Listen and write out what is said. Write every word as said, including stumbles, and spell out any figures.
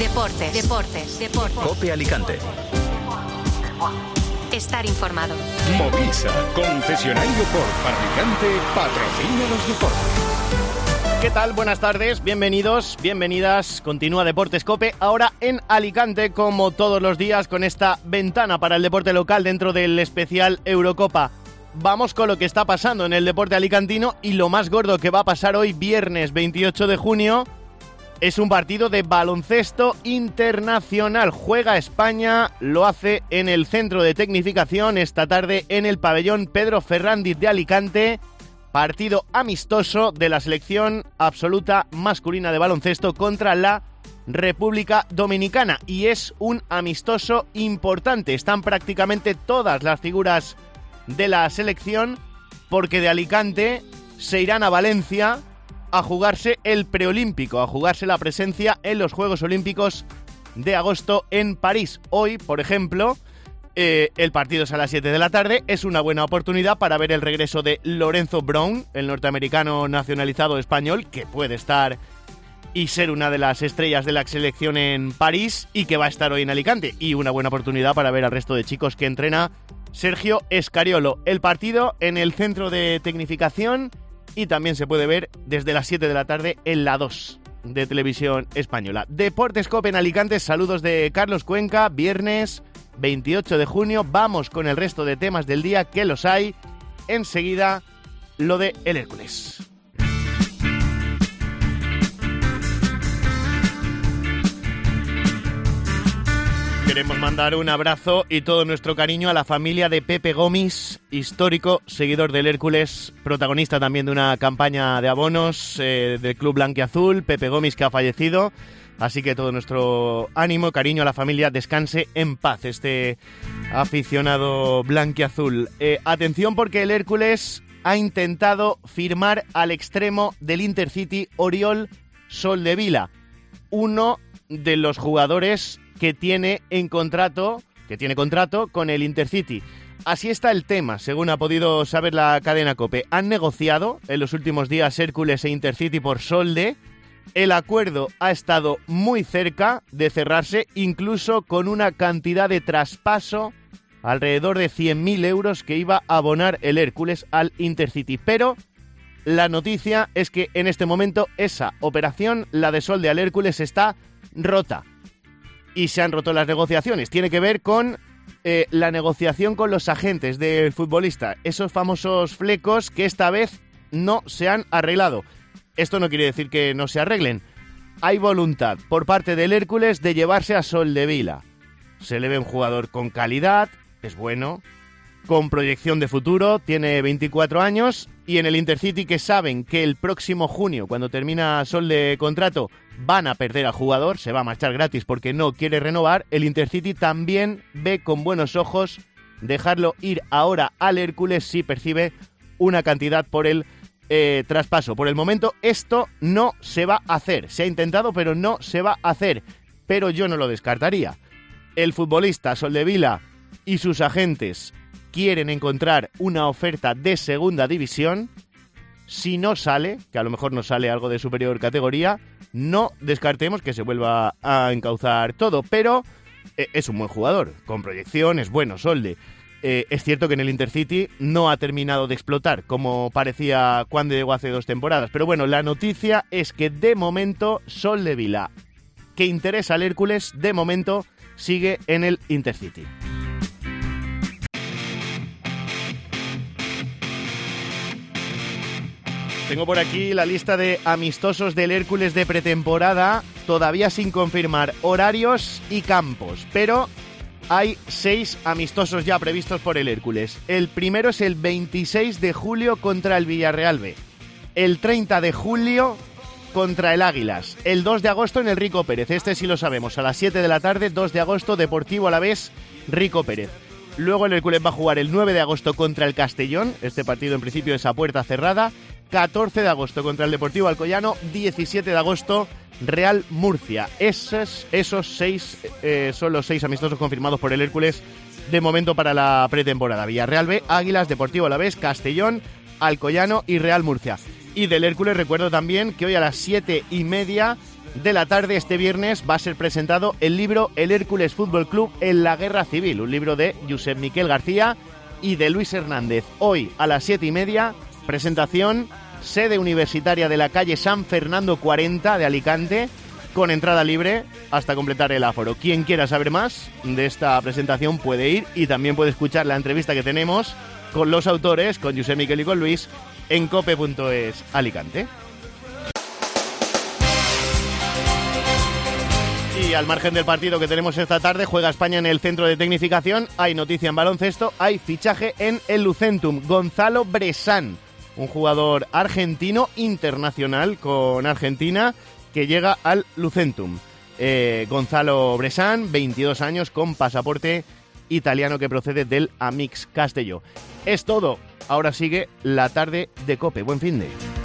Deportes, deportes, deportes. COPE Alicante. Estar informado. Movisa, concesionario Ford Alicante, patrocina los deportes. ¿Qué tal? Buenas tardes, bienvenidos, bienvenidas. Continúa Deportes COPE, ahora en Alicante, como todos los días, con esta ventana para el deporte local dentro del especial Eurocopa. Vamos con lo que está pasando en el deporte alicantino y lo más gordo que va a pasar hoy, viernes veintiocho de junio, es un partido de baloncesto internacional. Juega España, lo hace en el centro de tecnificación esta tarde en el pabellón Pedro Ferrándiz de Alicante. Partido amistoso de la selección absoluta masculina de baloncesto contra la República Dominicana. Y es un amistoso importante. Están prácticamente todas las figuras de la selección porque de Alicante se irán a Valencia a jugarse el preolímpico, a jugarse la presencia en los Juegos Olímpicos de agosto en París. Hoy, por ejemplo, eh, el partido es a las siete de la tarde, es una buena oportunidad para ver el regreso de Lorenzo Brown, el norteamericano nacionalizado español, que puede estar y ser una de las estrellas de la selección en París y que va a estar hoy en Alicante. Y una buena oportunidad para ver al resto de chicos que entrena Sergio Escariolo. El partido en el centro de tecnificación y también se puede ver desde las siete de la tarde en la dos de Televisión Española. Deportes COPE en Alicante, saludos de Carlos Cuenca, viernes veintiocho de junio. Vamos con el resto de temas del día, que los hay. Enseguida, lo de el Hércules. Queremos mandar un abrazo y todo nuestro cariño a la familia de Pepe Gomis, histórico seguidor del Hércules, protagonista también de una campaña de abonos eh, del Club Blanquiazul. Pepe Gomis, que ha fallecido, así que todo nuestro ánimo, cariño a la familia, descanse en paz este aficionado blanquiazul. Eh, atención, porque el Hércules ha intentado firmar al extremo del Intercity, Oriol Soldevila, uno de los jugadores que tiene en contrato, que tiene contrato con el Intercity. Así está el tema, según ha podido saber la cadena COPE. Han negociado en los últimos días Hércules e Intercity por Solde. El acuerdo ha estado muy cerca de cerrarse, incluso con una cantidad de traspaso alrededor de cien mil euros que iba a abonar el Hércules al Intercity. Pero la noticia es que en este momento esa operación, la de Solde al Hércules, está rota. Y se han roto las negociaciones. Tiene que ver con eh, la negociación con los agentes del futbolista. Esos famosos flecos que esta vez no se han arreglado. Esto no quiere decir que no se arreglen. Hay voluntad por parte del Hércules de llevarse a Soldevila. Se le ve un jugador con calidad, es bueno, con proyección de futuro, tiene veinticuatro años, y en el Intercity, que saben que el próximo junio, cuando termina Sol de contrato, van a perder al jugador, se va a marchar gratis porque no quiere renovar, el Intercity también ve con buenos ojos dejarlo ir ahora al Hércules si percibe una cantidad por el eh, traspaso. Por el momento esto no se va a hacer, se ha intentado pero no se va a hacer, pero yo no lo descartaría. El futbolista Soldevila y sus agentes quieren encontrar una oferta de segunda división. Si no sale, que a lo mejor no sale algo de superior categoría, no descartemos que se vuelva a encauzar todo, pero eh, es un buen jugador, con proyección, es bueno, Solde. Eh, es cierto que en el Intercity no ha terminado de explotar, como parecía cuando llegó hace dos temporadas, pero bueno, la noticia es que de momento Soldevila, que interesa al Hércules, de momento sigue en el Intercity. Tengo por aquí la lista de amistosos del Hércules de pretemporada, todavía sin confirmar horarios y campos, pero hay seis amistosos ya previstos por el Hércules. El primero es el veintiséis de julio contra el Villarreal B, el treinta de julio contra el Águilas, el dos de agosto en el Rico Pérez, este sí lo sabemos, a las siete de la tarde, dos de agosto, Deportivo Alavés, Rico Pérez. Luego el Hércules va a jugar el nueve de agosto contra el Castellón, este partido en principio es a puerta cerrada, catorce de agosto contra el Deportivo Alcoyano, diecisiete de agosto Real Murcia. Esos, esos seis eh, son los seis amistosos confirmados por el Hércules de momento para la pretemporada. Villarreal B, Águilas, Deportivo Alavés, Castellón, Alcoyano y Real Murcia. Y del Hércules recuerdo también que hoy a las siete y media de la tarde, este viernes, va a ser presentado el libro El Hércules Fútbol Club en la Guerra Civil, un libro de Josep Miquel García y de Luis Hernández. Hoy, a las siete y media, presentación, sede universitaria de la calle San Fernando cuarenta de Alicante, con entrada libre hasta completar el aforo. Quien quiera saber más de esta presentación puede ir y también puede escuchar la entrevista que tenemos con los autores, con Josep Miquel y con Luis, en cope punto es Alicante. Y al margen del partido que tenemos esta tarde, juega España en el centro de tecnificación, hay noticia en baloncesto, hay fichaje en el Lucentum. Gonzalo Bressan, un jugador argentino internacional con Argentina que llega al Lucentum. Eh, Gonzalo Bressan, veintidós años, con pasaporte italiano que procede del Amix Castelló. Es todo, ahora sigue la tarde de COPE. Buen fin de...